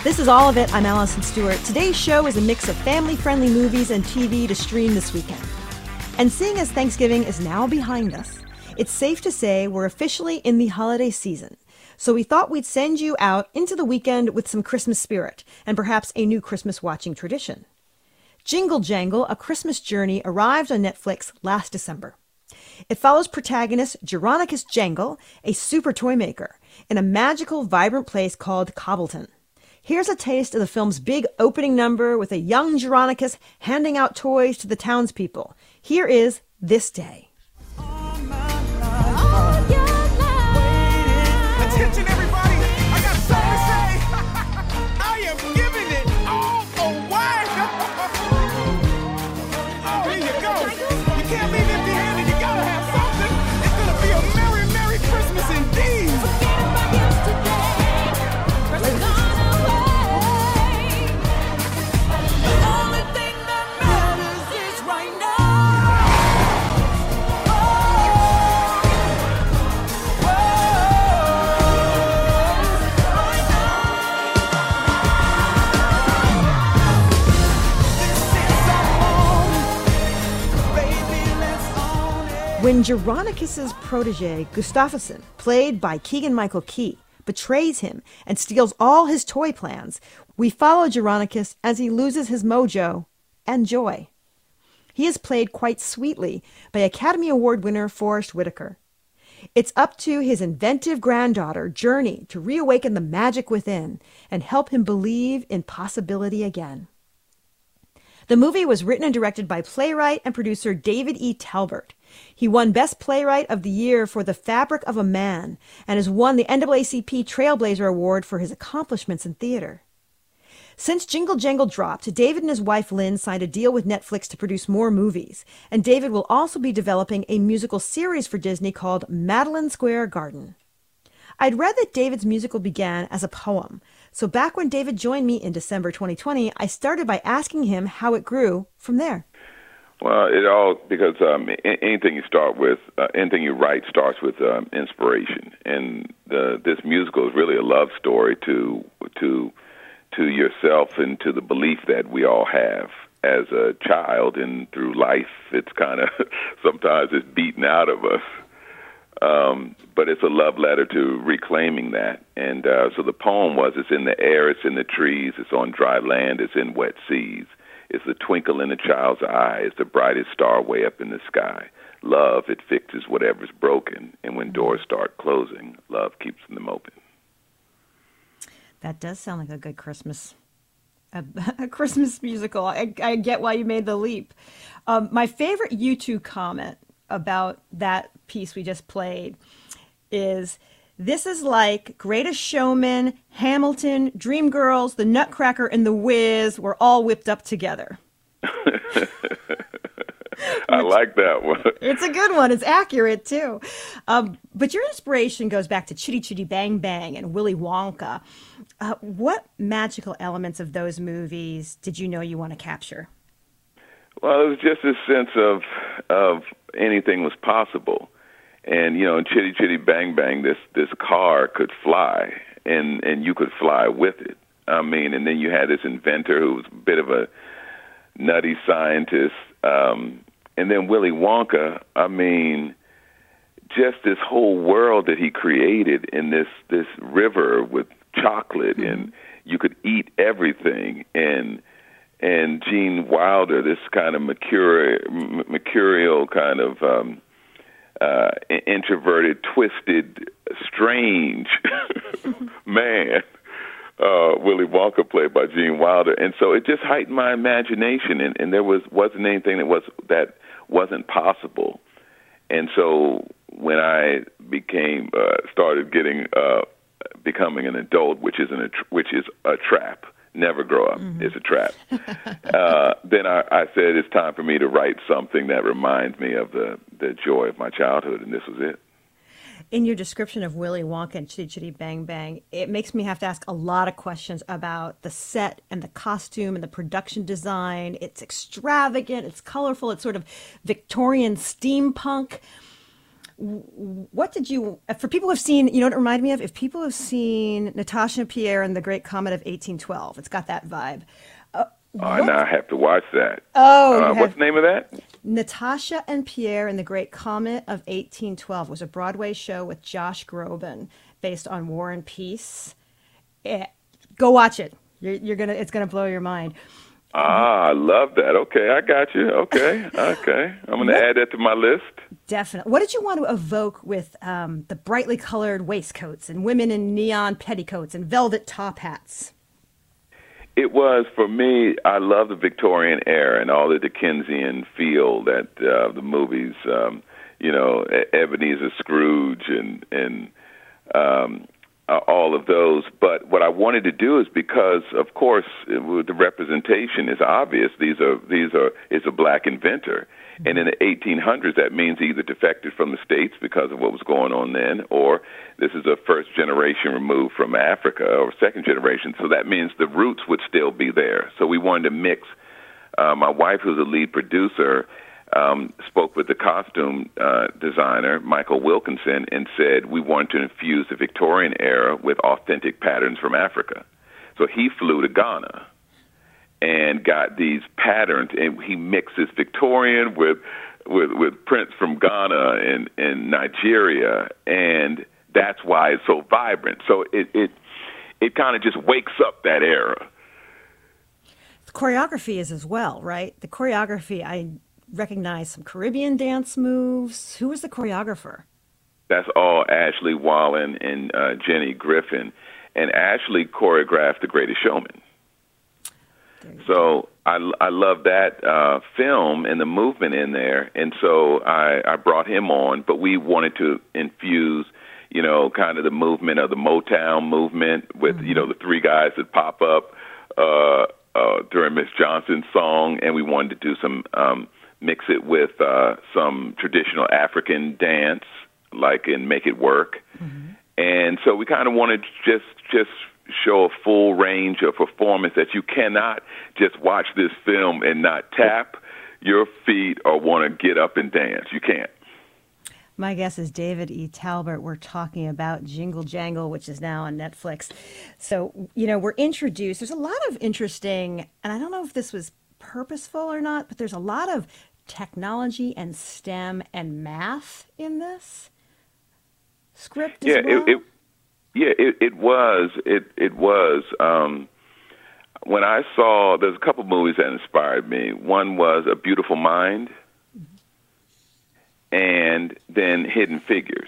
This is All of It. I'm Allison Stewart. Today's show is a mix of family-friendly movies and TV to stream this weekend. And seeing as Thanksgiving is now behind us, it's safe to say we're officially in the holiday season. So we thought we'd send you out into the weekend with some Christmas spirit and perhaps a new Christmas watching tradition. Jingle Jangle, A Christmas Journey arrived on Netflix last December. It follows protagonist Jeronicus Jangle, a super toy maker, in a magical, vibrant place called Cobbleton. Here's a taste of the film's big opening number with a young Jeronicus handing out toys to the townspeople. Here is This Day. Attention everybody, I got something to say. I am giving it all away. Oh, here you go. You can't leave empty-handed, you gotta have something. It's gonna be a merry, merry Christmas indeed. Forget about yesterday. Press gone away. The only thing that matters is right now. When Jeronicus's protege, Gustafsson, played by Keegan-Michael Key, betrays him and steals all his toy plans, we follow Jeronicus as he loses his mojo and joy. He is played quite sweetly by Academy Award winner Forrest Whitaker. It's up to his inventive granddaughter, Journey, to reawaken the magic within and help him believe in possibility again. The movie was written and directed by playwright and producer David E. Talbert. He won Best Playwright of the Year for The Fabric of a Man and has won the NAACP Trailblazer Award for his accomplishments in theater. Since Jingle Jangle dropped, David and his wife Lynn signed a deal with Netflix to produce more movies, and David will also be developing a musical series for Disney called Madeleine Square Garden. I'd read that David's musical began as a poem, so back when David joined me in December 2020, I started by asking him how it grew from there. Well, because anything you start with, anything you write starts with inspiration, and this musical is really a love story to yourself and to the belief that we all have as a child, and through life, it's kind of sometimes it's beaten out of us. But it's a love letter to reclaiming that. And so the poem it's in the air, it's in the trees, it's on dry land, it's in wet seas. It's the twinkle in a child's eye, it's the brightest star way up in the sky. Love, it fixes whatever's broken. And when doors start closing, love keeps them open. That does sound like a good Christmas, a Christmas musical. I get why you made the leap. My favorite YouTube comment about that piece we just played is, "This is like Greatest Showman, Hamilton, Dreamgirls, The Nutcracker, and The Wiz were all whipped up together." I like that one. It's a good one. It's accurate, too. But your inspiration goes back to Chitty Chitty Bang Bang and Willy Wonka. What magical elements of those movies did you know you want to capture? Well, it was just this sense of anything was possible. And, in Chitty Chitty Bang Bang, this car could fly, and you could fly with it. And then you had this inventor who was a bit of a nutty scientist. And then Willy Wonka, just this whole world that he created in this river with chocolate, and you could eat everything. And Gene Wilder, this kind of mercurial kind of introverted, twisted, strange man, Willy Wonka, played by Gene Wilder. And so it just heightened my imagination, and there wasn't anything that wasn't possible. And so when I started becoming an adult, which is a trap. Never grow up. Mm-hmm. It's a trap. Then I said it's time for me to write something that reminds me of the joy of my childhood, and this was it. In your description of Willy Wonka and Chitty Chitty Bang Bang, it makes me have to ask a lot of questions about the set and the costume and the production design. It's extravagant, it's colorful, it's sort of Victorian steampunk. What did you, for people who have seen, you know what it reminded me of? If people have seen Natasha and Pierre and the Great Comet of 1812, it's got that vibe. Now I have to watch that. Oh, you what's have the name of that? Natasha and Pierre and the Great Comet of 1812 was a Broadway show with Josh Groban based on War and Peace. Go watch it. It's gonna blow your mind. I love that. Okay, I got you. Okay. I'm going to add that to my list. Definitely. What did you want to evoke with the brightly colored waistcoats and women in neon petticoats and velvet top hats? It was, for me, I love the Victorian era and all the Dickensian feel that the movies, Ebenezer Scrooge and all of those. But what I wanted to do is because, of course, the representation is obvious. It's a black inventor. And in the 1800s, that means he either defected from the States because of what was going on then, or this is a first generation removed from Africa, or second generation. So that means the roots would still be there. So we wanted to mix. My wife, who's a lead producer, spoke with the costume designer, Michael Wilkinson, and said we wanted to infuse the Victorian era with authentic patterns from Africa. So he flew to Ghana and got these patterns, and he mixes Victorian with prints from Ghana and Nigeria, and that's why it's so vibrant. So it kind of just wakes up that era. The choreography is as well, right? The choreography, I recognize some Caribbean dance moves. Who was the choreographer? That's all Ashley Wallen and Jenny Griffin. And Ashley choreographed The Greatest Showman. So I love that film and the movement in there. And so I brought him on, but we wanted to infuse, kind of the movement of the Motown movement with, the three guys that pop up during Miss Johnson's song. And we wanted to do some mix it with some traditional African dance, like in Make It Work. Mm-hmm. And so we kind of wanted to just show a full range of performance that you cannot just watch this film and not tap your feet or want to get up and dance. You can't. My guest is David E. Talbert. We're talking about Jingle Jangle, which is now on Netflix. So, we're introduced. There's a lot of interesting, and I don't know if this was purposeful or not, but there's a lot of technology and STEM and math in this script as well. It was. It was. When I saw, there's a couple movies that inspired me. One was A Beautiful Mind, and then Hidden Figures.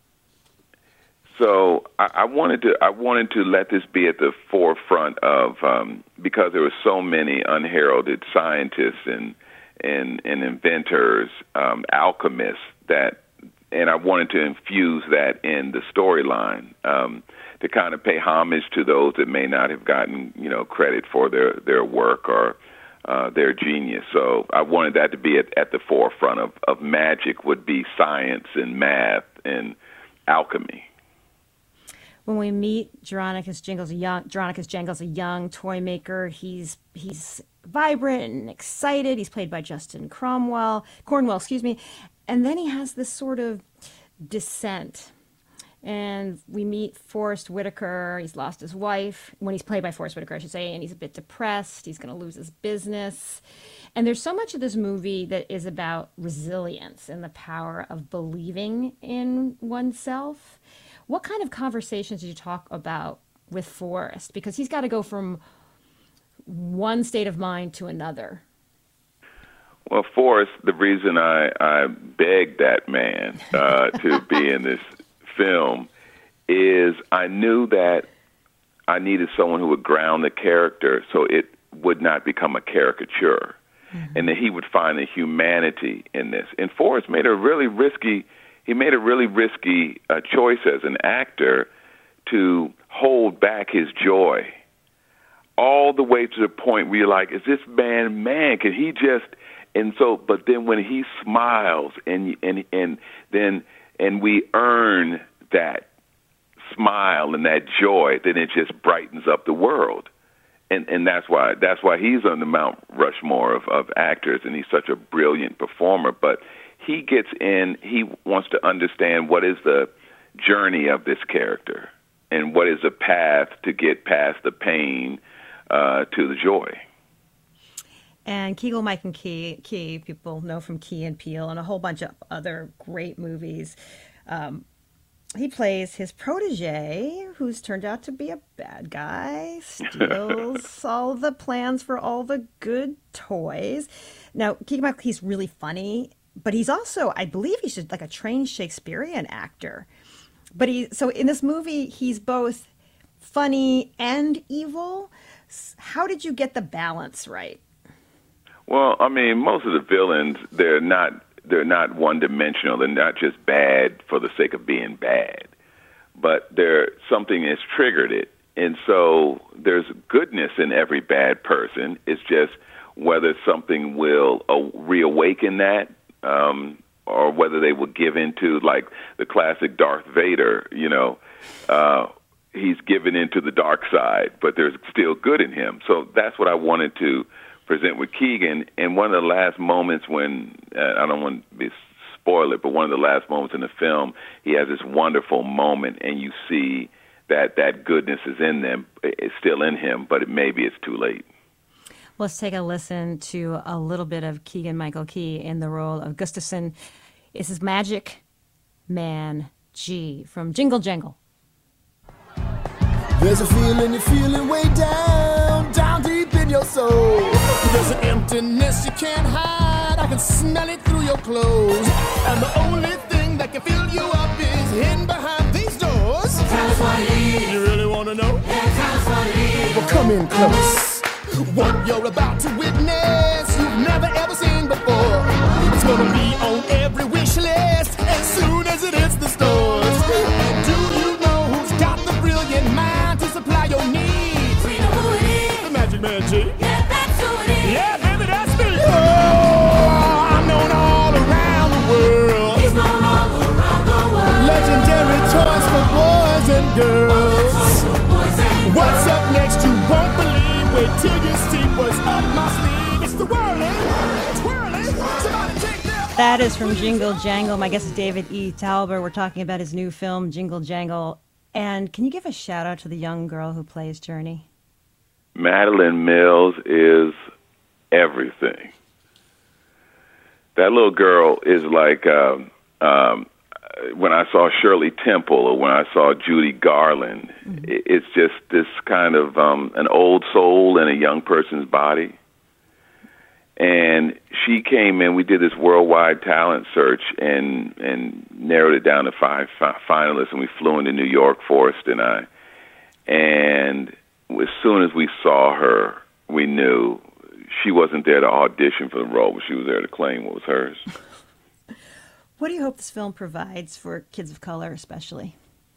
So I wanted to let this be at the forefront of because there were so many unheralded scientists and inventors, alchemists and I wanted to infuse that in the storyline to kind of pay homage to those that may not have gotten credit for their work or their genius. So I wanted that to be at the forefront of magic would be science and math and alchemy. When we meet Jeronicus Jangles, a young toy maker. He's vibrant and excited. He's played by Justin Cornwell, and then he has this sort of descent. And we meet Forrest Whitaker. He's lost his wife. When he's played by Forrest Whitaker, I should say, and he's a bit depressed. He's going to lose his business. And there's so much of this movie that is about resilience and the power of believing in oneself. What kind of conversations did you talk about with Forrest? Because he's got to go from one state of mind to another. Well, Forrest, the reason I begged that man to be in this film is I knew that I needed someone who would ground the character so it would not become a caricature, and that he would find the humanity in this. And Forrest made a really risky choice as an actor to hold back his joy all the way to the point where you're like, is this man, can he just... And so, but then when he smiles and we earn that smile and that joy, then it just brightens up the world. And that's why he's on the Mount Rushmore of actors, and he's such a brilliant performer. But he gets in, he wants to understand what is the journey of this character and what is the path to get past the pain to the joy. And Keegan-Michael Key, people know from Key and Peele and a whole bunch of other great movies. He plays his protege, who's turned out to be a bad guy, steals all the plans for all the good toys. Now, Keegan-Michael Key's really funny, but he's also, I believe he's just like a trained Shakespearean actor. But so in this movie, he's both funny and evil. How did you get the balance right? Well, I mean, most of the villains, they're not one-dimensional. They're not just bad for the sake of being bad, but something has triggered it. And so there's goodness in every bad person. It's just whether something will reawaken that, or whether they will give into, like the classic Darth Vader, he's given into the dark side, but there's still good in him. So that's what I wanted to present with Keegan. And one of the last moments when, I don't want to spoil it, but one of the last moments in the film, he has this wonderful moment, and you see that goodness is in them. It's still in him, but maybe it's too late. Let's take a listen to a little bit of Keegan-Michael Key in the role of Gustafson. This is Magic Man G from Jingle Jangle. There's a feeling you're feeling way down deep in your soul. There's an emptiness you can't hide. I can smell it through your clothes. And the only thing that can fill you up is hidden behind these doors. Tell us what it is. You really want to know? Yeah, tell us what it is. Well, come in close. What you're about to witness, you've never ever seen before. It's gonna be on every wish list as soon as it hits the stores. And do you know who's got the brilliant mind to supply your needs? We know who it is. The Magic Man G. Yeah, that's who it is. Yeah, baby, that's me. Oh, I'm known all around the world. He's known all around the world. Legendary toys for boys and girls. What's up next? You won't believe. Wait till you see what's up my sleeve. It's the whirling, twirling. Somebody take that. That is from Jingle Jangle. My guest is David E. Tauber. We're talking about his new film, Jingle Jangle. And can you give a shout out to the young girl who plays Journey? Madeline Mills is everything. That little girl is like when I saw Shirley Temple or when I saw Judy Garland. Mm-hmm. It's just this kind of an old soul in a young person's body. And she came in, we did this worldwide talent search and narrowed it down to 5 finalists, and we flew into New York, Forrest and I. And as soon as we saw her, we knew she wasn't there to audition for the role, but she was there to claim what was hers. What do you hope this film provides for kids of color, especially?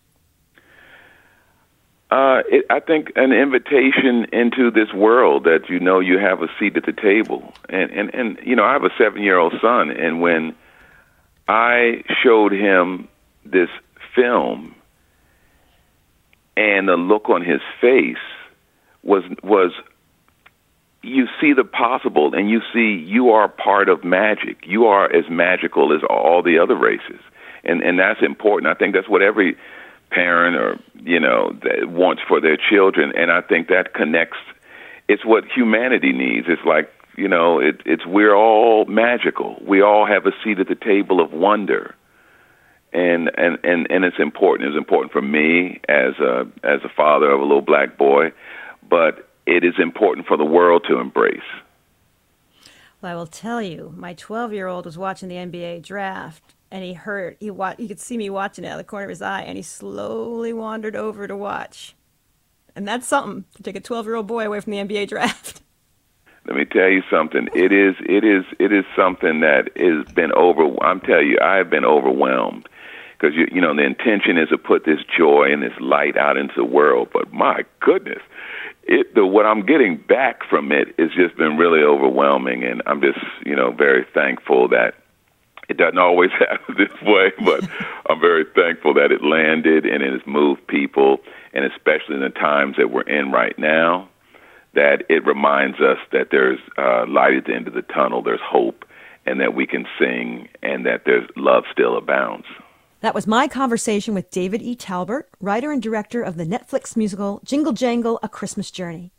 I think an invitation into this world that you have a seat at the table. And I have a 7-year-old son, and when I showed him this film and the look on his face was you see the possible, and you see you are part of magic. You are as magical as all the other races, and that's important. I think that's what every parent or that wants for their children, and I think that connects. It's what humanity needs. It's like it's we're all magical. We all have a seat at the table of wonder, and it's important. It's important for me as a father of a little black boy, but it is important for the world to embrace. Well, I will tell you, my 12-year-old was watching the NBA draft, and he could see me watching it out of the corner of his eye, and he slowly wandered over to watch. And that's something to take a 12-year-old boy away from the NBA draft. Let me tell you something. It is something that has been I'm telling you, I have been overwhelmed because the intention is to put this joy and this light out into the world. But my goodness. What I'm getting back from it has just been really overwhelming, and I'm just, very thankful that it doesn't always happen this way, but I'm very thankful that it landed and it has moved people, and especially in the times that we're in right now, that it reminds us that there's light at the end of the tunnel, there's hope, and that we can sing, and that there's love still abounds. That was my conversation with David E. Talbert, writer and director of the Netflix musical Jingle Jangle, A Christmas Journey.